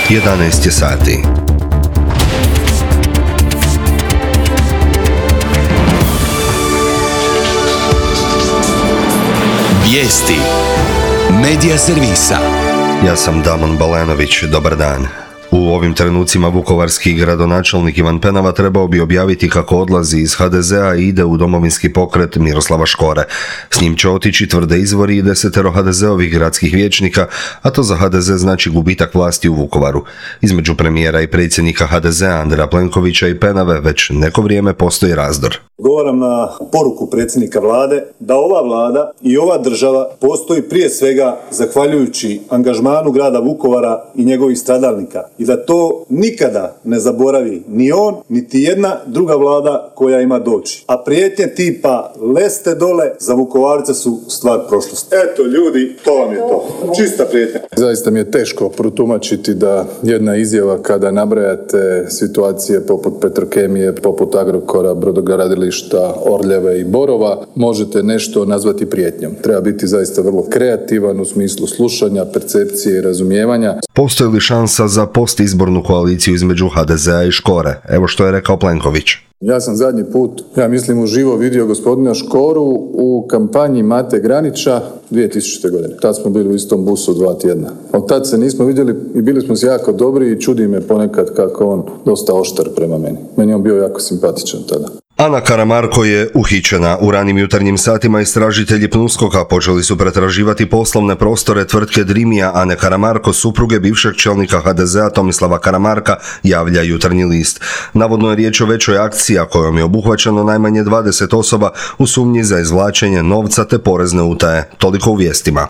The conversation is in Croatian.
11 je sati. Vijesti Medija servisa. Ja sam Damon Balanović, dobar dan. U ovim trenucima vukovarski gradonačelnik Ivan Penava trebao bi objaviti kako odlazi iz HDZ-a i ide u domovinski pokret Miroslava Škore. S njim će otići, tvrde izvori, i 10 HDZ-ovih gradskih vijećnika, a to za HDZ znači gubitak vlasti u Vukovaru. Između premijera i predsjednika HDZ-a Andreja Plenkovića i Penave već neko vrijeme postoji razdor. Govorim na poruku predsjednika vlade da ova vlada i ova država postoji prije svega zahvaljujući angažmanu grada Vukovara i njegovih stradalnika i da to nikada ne zaboravi ni on, niti jedna druga vlada koja ima doći. A prijetnje tipa leste dole za Vukovarce su stvar prošlosti. Eto ljudi, to vam je to. Čista prijetnja. Zaista mi je teško protumačiti da jedna izjava kada nabrajate situacije poput Petrokemije, poput Agrokora, brodogradilišta, Orljave i Borova, možete nešto nazvati prijetnjom. Treba biti zaista vrlo kreativan u smislu slušanja, percepcije i razumijevanja. Postoji li šansa za postizbornu koaliciju između HDZ-a i Škore? Evo što je rekao Plenković. Ja sam zadnji put, uživo vidio gospodina Škoru u kampanji Mate Granića 2000. godine. Tad smo bili u istom busu 2 tjedna. Od tad se nismo vidjeli i bili smo jako dobri i čudi me ponekad kako on dosta oštar prema meni. Meni je on bio jako simpatičan tada. Ana Karamarko je uhićena. U ranim jutarnjim satima istražitelji PNUSKOK-a počeli su pretraživati poslovne prostore tvrtke Drimija Ane Karamarko, supruge bivšeg čelnika HDZ-a Tomislava Karamarka, javlja Jutarnji list. Navodno je riječ o većoj akciji, a kojom je obuhvaćeno najmanje 20 osoba u sumnji za izvlačenje novca te porezne utaje. Toliko u vijestima.